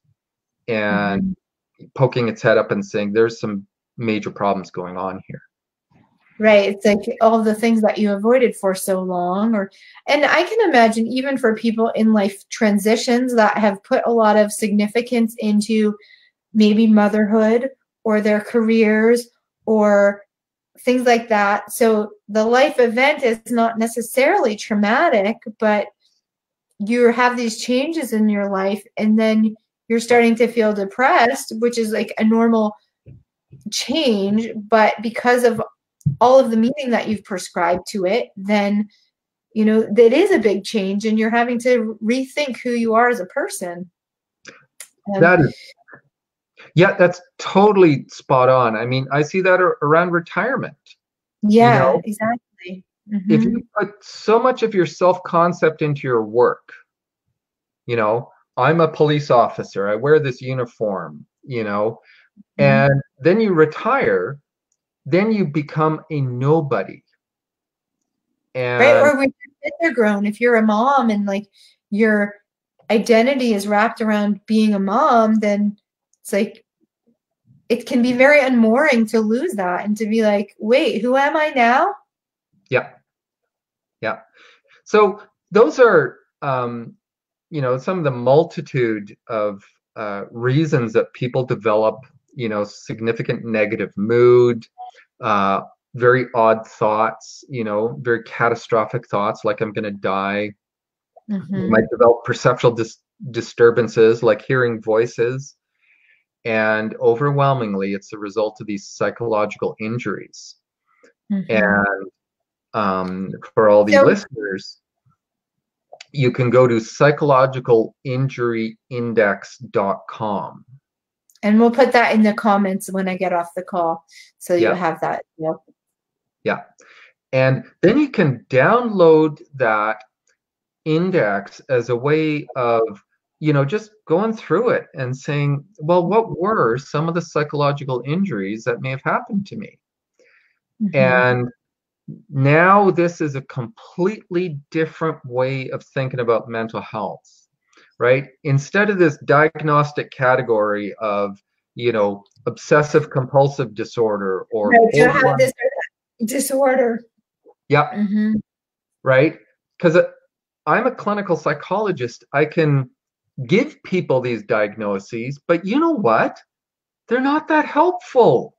B: and poking its head up and saying there's some major problems going on here.
A: Right. It's like all the things that you avoided for so long, and I can imagine even for people in life transitions that have put a lot of significance into maybe motherhood or their careers or things like that. So the life event is not necessarily traumatic, but you have these changes in your life and then you're starting to feel depressed, which is like a normal change, but because of all of the meaning that you've prescribed to it, then that is a big change and you're having to rethink who you are as a person.
B: That is, yeah, that's totally spot on. I mean, I see that around retirement.
A: Yeah, exactly.
B: If you put so much of your self-concept into your work, I'm a police officer, I wear this uniform, and then you retire, then you become a nobody.
A: Right, or when your kids are grown, if you're a mom and like your identity is wrapped around being a mom, then it's like it can be very unmooring to lose that and to be like, wait, who am I now?
B: Yeah. So those are some of the multitude of reasons that people develop significant negative mood, very odd thoughts, very catastrophic thoughts like I'm going to die. You might develop perceptual disturbances like hearing voices. And overwhelmingly, it's a result of these psychological injuries. And for all the listeners, you can go to psychologicalinjuryindex.com.
A: And we'll put that in the comments when I get off the call. So you'll have that.
B: Yeah. And then you can download that index as a way of, just going through it and saying, well, what were some of the psychological injuries that may have happened to me? And now this is a completely different way of thinking about mental health, right? Instead of this diagnostic category of, obsessive compulsive disorder or
A: you have this disorder.
B: Yeah. Right? Because I'm a clinical psychologist. I can give people these diagnoses, but you know what? They're not that helpful.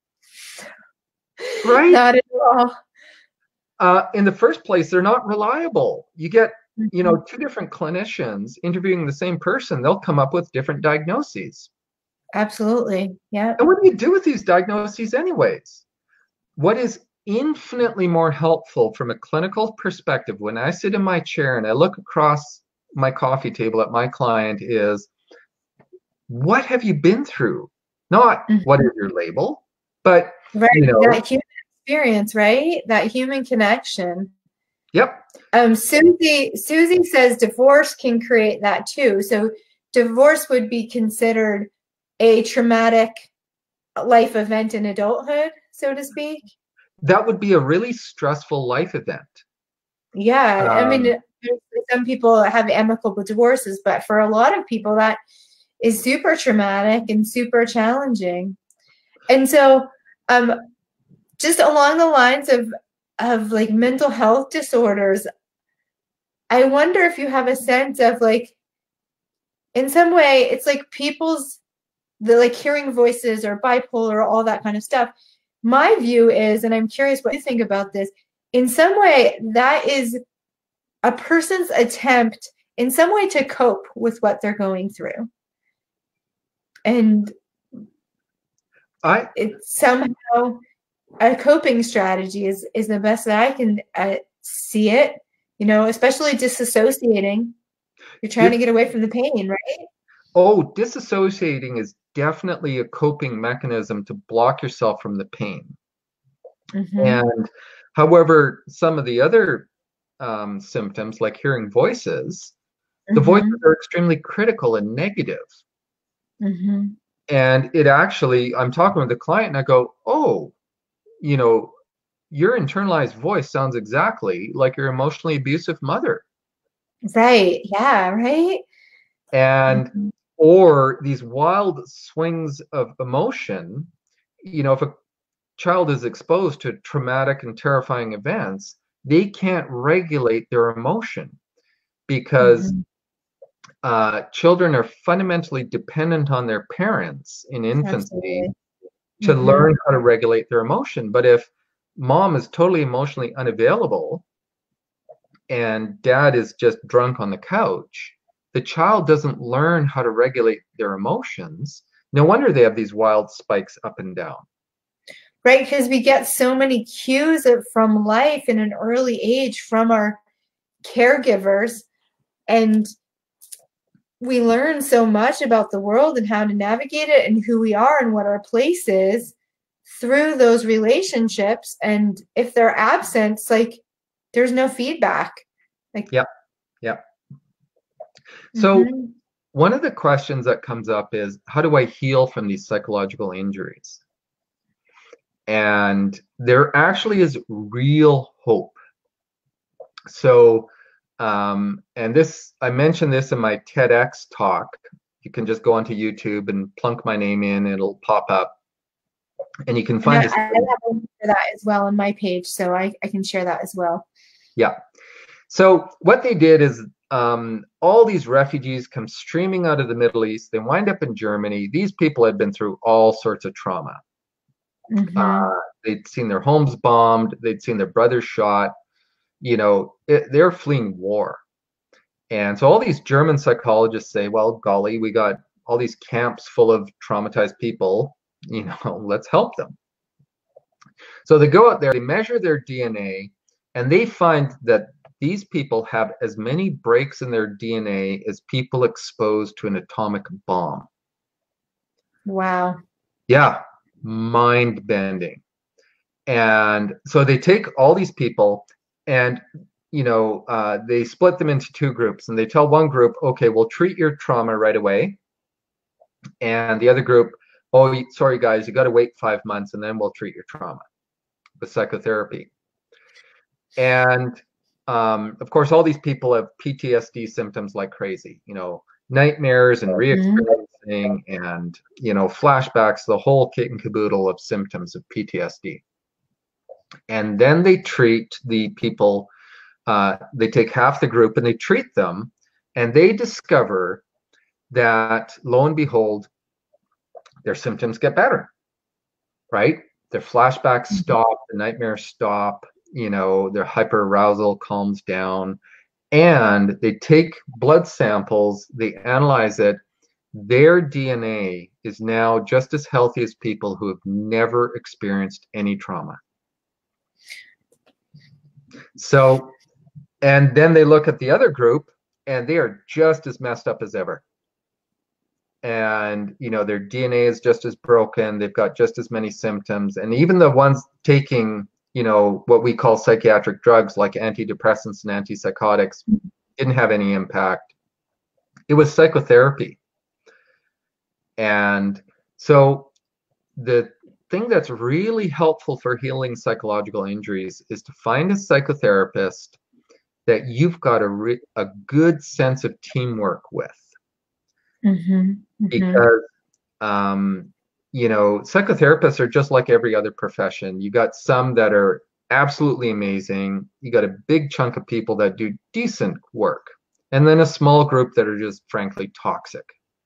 B: Right?
A: Not at all.
B: In the first place, they're not reliable. You get, two different clinicians interviewing the same person, they'll come up with different diagnoses.
A: Absolutely. Yeah.
B: And what do you do with these diagnoses anyways? What is infinitely more helpful from a clinical perspective when I sit in my chair and I look across my coffee table at my client is, what have you been through? Not what is your label, but
A: that human experience, right? That human connection.
B: Yep.
A: Susie says divorce can create that too. So divorce would be considered a traumatic life event in adulthood, so to speak.
B: That would be a really stressful life event.
A: Yeah. I mean, some people have amicable divorces, but for a lot of people that is super traumatic and super challenging. And so just along the lines of like mental health disorders, I wonder if you have a sense of like, in some way, it's like the like hearing voices or bipolar, all that kind of stuff. My view is, and I'm curious what you think about this, in some way, that is a person's attempt in some way to cope with what they're going through. And it's somehow a coping strategy is the best that I can see it, especially disassociating. You're trying to get away from the pain, right?
B: Oh, disassociating is definitely a coping mechanism to block yourself from the pain. And however, some of the other symptoms like hearing voices, the voices are extremely critical and negative. And it actually, I'm talking with the client and I go, oh, your internalized voice sounds exactly like your emotionally abusive mother.
A: Right. Yeah. Right.
B: And or these wild swings of emotion, if child is exposed to traumatic and terrifying events, they can't regulate their emotion because children are fundamentally dependent on their parents in infancy
A: Absolutely.
B: to learn how to regulate their emotion. But if mom is totally emotionally unavailable and dad is just drunk on the couch, the child doesn't learn how to regulate their emotions. No wonder they have these wild spikes up and down.
A: Right, because we get so many cues from life in an early age from our caregivers, and we learn so much about the world and how to navigate it and who we are and what our place is through those relationships. And if they're absent, it's like there's no feedback. Like,
B: Yep. So one of the questions that comes up is, how do I heal from these psychological injuries? And there actually is real hope. So, and this, I mentioned this in my TEDx talk. You can just go onto YouTube and plunk my name in, it'll pop up. And you can find this.
A: I have a link for that as well on my page, so I can share that as well.
B: Yeah. So what they did is all these refugees come streaming out of the Middle East. They wind up in Germany. These people had been through all sorts of trauma. They'd seen their homes bombed. They'd seen their brothers shot. You know, they're fleeing war. And so all these German psychologists say, well, golly, we got all these camps full of traumatized people. You know, let's help them. So they go out there, they measure their DNA, and they find that these people have as many breaks in their DNA as people exposed to an atomic bomb.
A: Wow.
B: Yeah, mind-bending. And so they take all these people and, you know, they split them into two groups, and they tell one group, okay, we'll treat your trauma right away. And the other group, oh, sorry guys, you got to wait 5 months and then we'll treat your trauma with psychotherapy. And of course, all these people have PTSD symptoms like crazy, you know, nightmares and re-experiencing and, you know, flashbacks, the whole kit and caboodle of symptoms of PTSD. And then they treat the people, they take half the group and they treat them, and they discover that, lo and behold, their symptoms get better, right? Their flashbacks stop, the nightmares stop, you know, their hyperarousal calms down, and they take blood samples, they analyze it. Their DNA is now just as healthy as people who have never experienced any trauma. So, and then they look at the other group and they are just as messed up as ever. And, you know, their DNA is just as broken. They've got just as many symptoms. And even the ones taking, you know, what we call psychiatric drugs like antidepressants and antipsychotics didn't have any impact. It was psychotherapy. And so the thing that's really helpful for healing psychological injuries is to find a psychotherapist that you've got a good sense of teamwork with. Because you know, psychotherapists are just like every other profession. You got some that are absolutely amazing. You got a big chunk of people that do decent work, and then a small group that are just frankly toxic.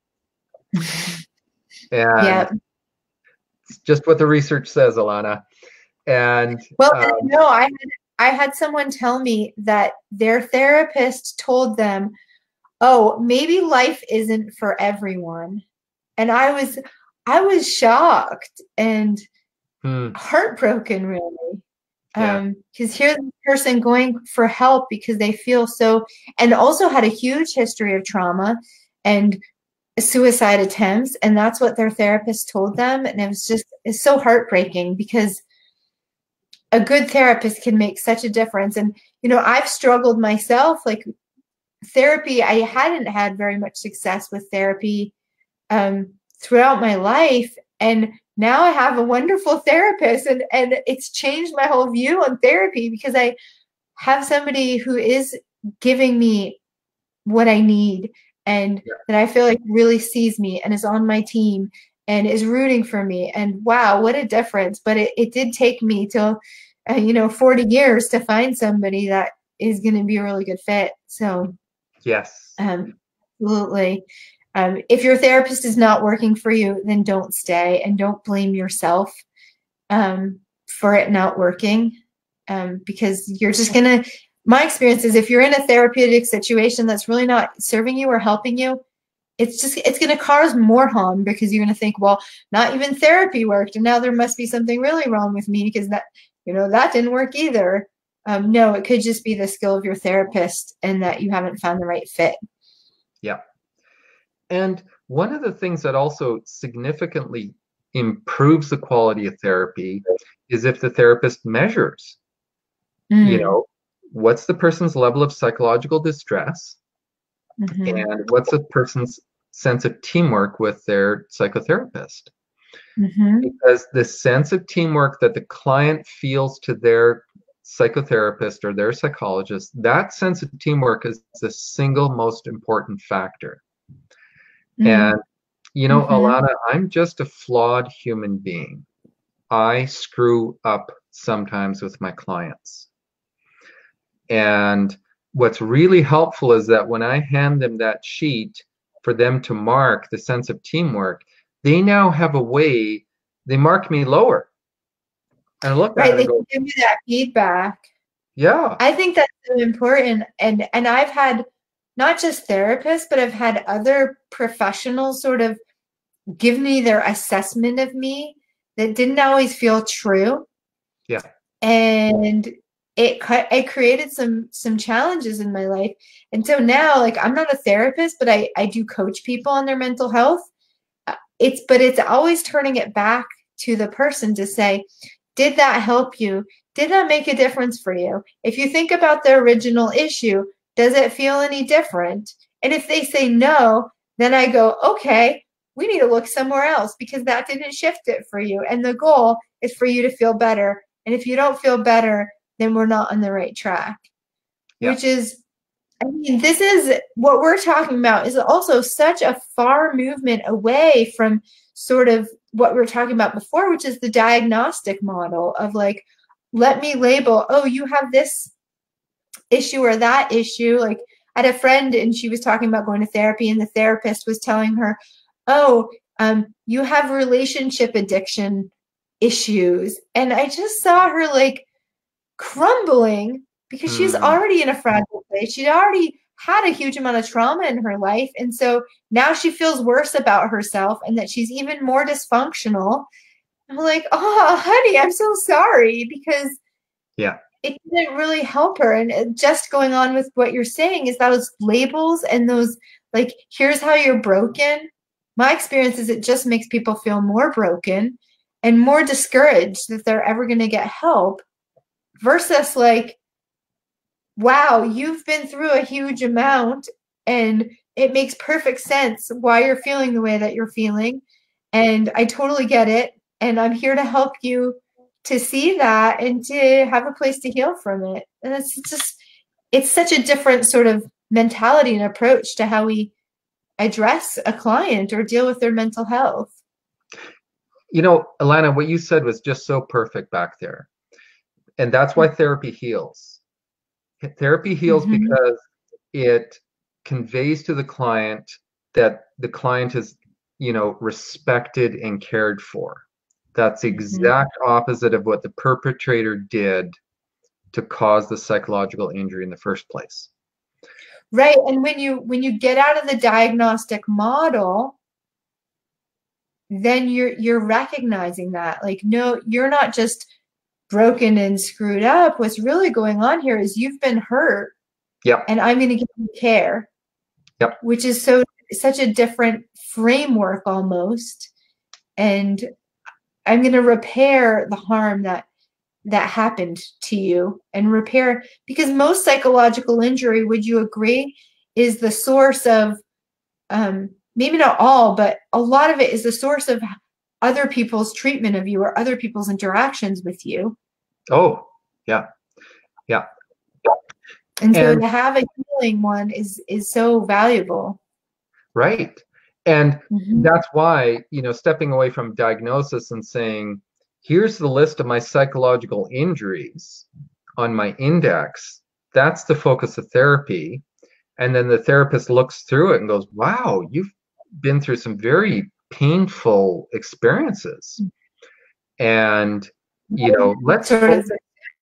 B: And it's just what the research says, Alana. And
A: well, no, I had someone tell me that their therapist told them, oh, maybe life isn't for everyone. And I was shocked and heartbroken, really. Because here's this person going for help because they feel so, and also had a huge history of trauma and suicide attempts, and that's what their therapist told them. And it's so heartbreaking because a good therapist can make such a difference. And, you know, I've struggled myself, like therapy, I hadn't had very much success with therapy throughout my life. And now I have a wonderful therapist, and it's changed my whole view on therapy because I have somebody who is giving me what I need and that I feel like really sees me and is on my team and is rooting for me. And wow, what a difference. But it did take me till, 40 years to find somebody that is going to be a really good fit. So,
B: Yes.
A: Absolutely. If your therapist is not working for you, then don't stay, and don't blame yourself for it not working, because you're just going to, my experience is if you're in a therapeutic situation that's really not serving you or helping you, it's going to cause more harm, because you're going to think, well, not even therapy worked, and now there must be something really wrong with me because that didn't work either. No, it could just be the skill of your therapist and that you haven't found the right fit.
B: Yeah. And one of the things that also significantly improves the quality of therapy is if the therapist measures, what's the person's level of psychological distress, and what's the person's sense of teamwork with their psychotherapist. Because the sense of teamwork that the client feels to their psychotherapist or their psychologist, that sense of teamwork is the single most important factor. And, Alana, I'm just a flawed human being. I screw up sometimes with my clients. And what's really helpful is that when I hand them that sheet for them to mark the sense of teamwork, they now have a way, they mark me lower. And I look at it
A: They
B: and go,
A: can give you that feedback.
B: yeah.
A: I think that's so important. And I've had not just therapists, but I've had other professionals sort of give me their assessment of me that didn't always feel true.
B: Yeah.
A: And it created some challenges in my life. And so now, like, I'm not a therapist, but I do coach people on their mental health. It's always turning it back to the person to say, did that help you? Did that make a difference for you? If you think about the original issue, does it feel any different? And if they say no, then I go, okay, we need to look somewhere else, because that didn't shift it for you. And the goal is for you to feel better. And if you don't feel better, then we're not on the right track.
B: Yeah.
A: Which is, I mean, this is what we're talking about is also such a far movement away from sort of what we were talking about before, which is the diagnostic model of like, let me label, oh, you have this issue or that issue. Like, I had a friend and she was talking about going to therapy, and the therapist was telling her, oh, you have relationship addiction issues. And I just saw her like crumbling, because she's already in a fragile place. She'd already had a huge amount of trauma in her life. And so now she feels worse about herself and that she's even more dysfunctional. I'm like, oh, honey, I'm so sorry, because it didn't really help her. And just going on with what you're saying is those labels and those, like, here's how you're broken. My experience is it just makes people feel more broken and more discouraged that they're ever going to get help, versus like, wow, you've been through a huge amount and it makes perfect sense why you're feeling the way that you're feeling. And I totally get it. And I'm here to help you to see that and to have a place to heal from it. And it's such a different sort of mentality and approach to how we address a client or deal with their mental health.
B: Alana, what you said was just so perfect back there. And that's why therapy heals. Therapy heals because it conveys to the client that the client is, respected and cared for. That's the exact opposite of what the perpetrator did to cause the psychological injury in the first place.
A: Right. And when you get out of the diagnostic model, then you're recognizing that, like, no, you're not just broken and screwed up. What's really going on here is you've been hurt.
B: Yep.
A: And I'm going to give you care.
B: Yep.
A: Which is such a different framework almost. And I'm going to repair the harm that happened to you, and repair, because most psychological injury, would you agree, is the source of, maybe not all, but a lot of it is the source of other people's treatment of you or other people's interactions with you.
B: Oh, yeah. Yeah.
A: And so to have a healing one is so valuable.
B: Right. And
A: Mhm.
B: that's why, stepping away from diagnosis and saying, here's the list of my psychological injuries on my index, that's the focus of therapy. And then the therapist looks through it and goes, wow, you've been through some very painful experiences. And, let's
A: Sort of.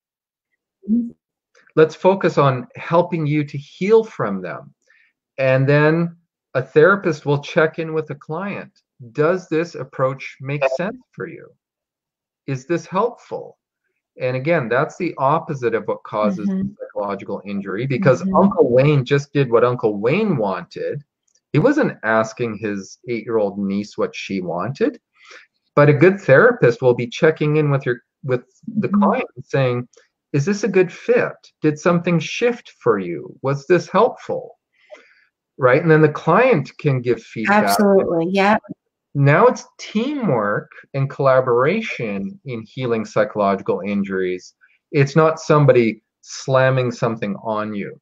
B: focus on helping you to heal from them. And then a therapist will check in with the client. Does this approach make sense for you? Is this helpful? And again, that's the opposite of what causes
A: Mhm.
B: psychological injury, because
A: Mhm.
B: Uncle Wayne just did what Uncle Wayne wanted. He wasn't asking his 8-year-old niece what she wanted. But a good therapist will be checking in with the
A: Mhm.
B: client and saying, is this a good fit? Did something shift for you? Was this helpful? Right? And then the client can give feedback.
A: Absolutely. Yeah.
B: Now it's teamwork and collaboration in healing psychological injuries. It's not somebody slamming something on you.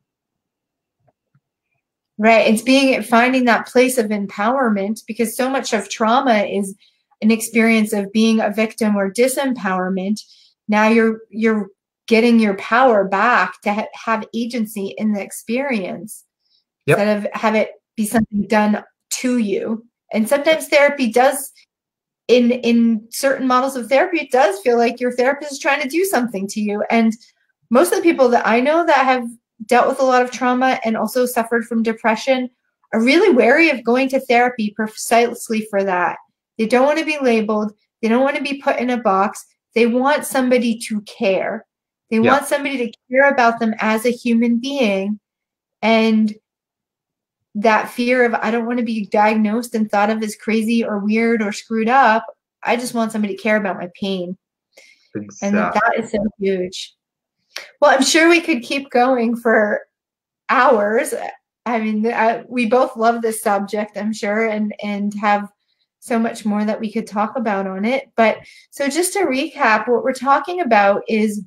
A: Right. It's finding that place of empowerment, because so much of trauma is an experience of being a victim or disempowerment. Now you're getting your power back to have agency in the experience,
B: Yep.
A: instead of have it be something done to you. And sometimes therapy does, in certain models of therapy, it does feel like your therapist is trying to do something to you. And most of the people that I know that have dealt with a lot of trauma and also suffered from depression are really wary of going to therapy precisely for that. They don't want to be labeled. They don't want to be put in a box. They want somebody to care. They
B: Yeah.
A: want somebody to care about them as a human being. And that fear of, I don't want to be diagnosed and thought of as crazy or weird or screwed up. I just want somebody to care about my pain. And
B: Exactly.
A: that is so huge. Well, I'm sure we could keep going for hours. I mean, we both love this subject, I'm sure, and have so much more that we could talk about on it. But so just to recap, what we're talking about is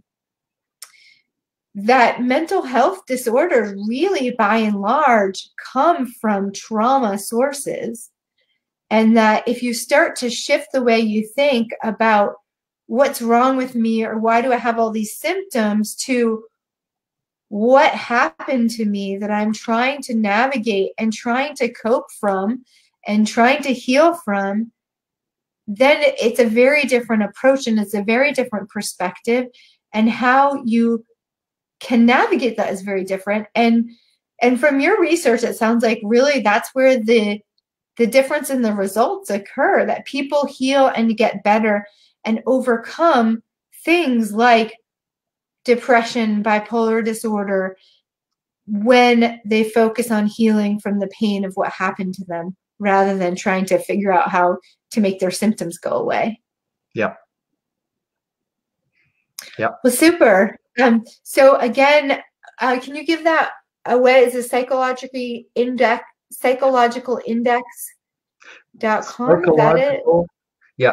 A: that mental health disorders really, by and large, come from trauma sources. And that if you start to shift the way you think about what's wrong with me or why do I have all these symptoms, to what happened to me that I'm trying to navigate and trying to cope from and trying to heal from, then it's a very different approach and it's a very different perspective. And how you can navigate that is very different. And from your research, it sounds like really that's where the difference in the results occur, that people heal and get better and overcome things like depression, bipolar disorder, when they focus on healing from the pain of what happened to them rather than trying to figure out how to make their symptoms go away.
B: Yeah. Yeah.
A: Well, super. So again, can you give that away as a psychologicalindex.com? Is that it?
B: Yeah.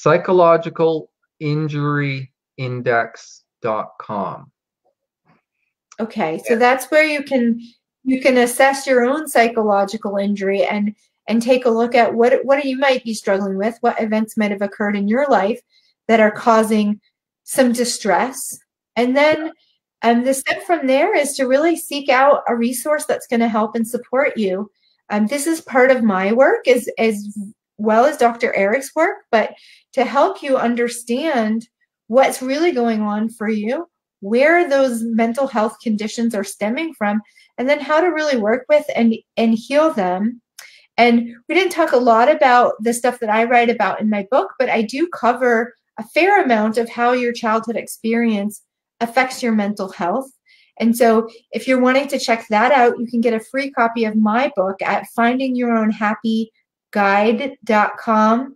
B: Psychologicalinjuryindex.com.
A: Okay, so that's where you can assess your own psychological injury and take a look at what you might be struggling with, what events might have occurred in your life that are causing some distress. And then the step from there is to really seek out a resource that's going to help and support you. This is part of my work as well as Dr. Eric's work, but to help you understand what's really going on for you, where those mental health conditions are stemming from, and then how to really work with and heal them. And we didn't talk a lot about the stuff that I write about in my book, but I do cover a fair amount of how your childhood experience affects your mental health. And so if you're wanting to check that out, you can get a free copy of my book at findingyourownhappyguide.com.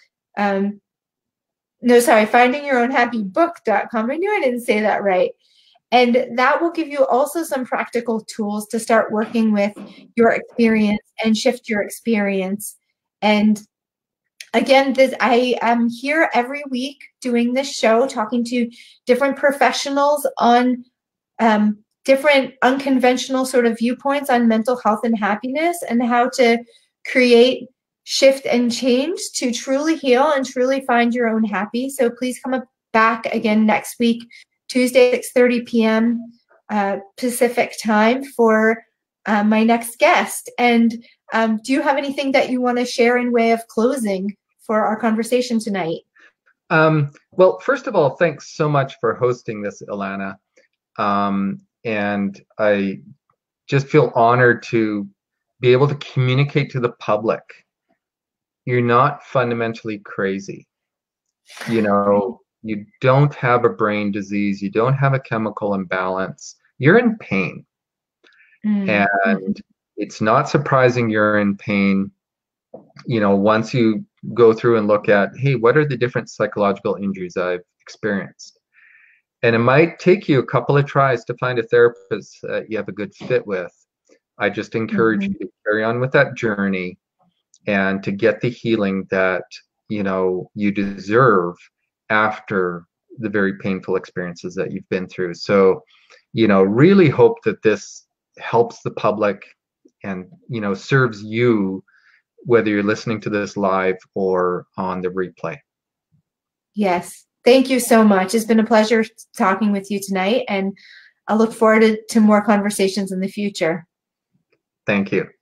A: No, sorry, findingyourownhappybook.com. I knew I didn't say that right. And that will give you also some practical tools to start working with your experience and shift your experience. And again, I am here every week doing this show, talking to different professionals on different unconventional sort of viewpoints on mental health and happiness, and how to create shift and change to truly heal and truly find your own happy. So please come back again next week, Tuesday, 6:30 p.m. Pacific time for my next guest. And do you have anything that you want to share in way of closing for our conversation tonight?
B: Well, first of all, thanks so much for hosting this, Ilana. And I just feel honored to be able to communicate to the public. You're not fundamentally crazy. You know, you don't have a brain disease. You don't have a chemical imbalance. You're in pain. And it's not surprising you're in pain. You know, once you go through and look at, hey, what are the different psychological injuries I've experienced? And it might take you a couple of tries to find a therapist that you have a good fit with. I just encourage you to carry on with that journey and to get the healing that, you know, you deserve after the very painful experiences that you've been through. So, you know, really hope that this helps the public and, you know, serves you, whether you're listening to this live or on the replay.
A: Yes. Thank you so much. It's been a pleasure talking with you tonight, and I look forward to more conversations in the future.
B: Thank you.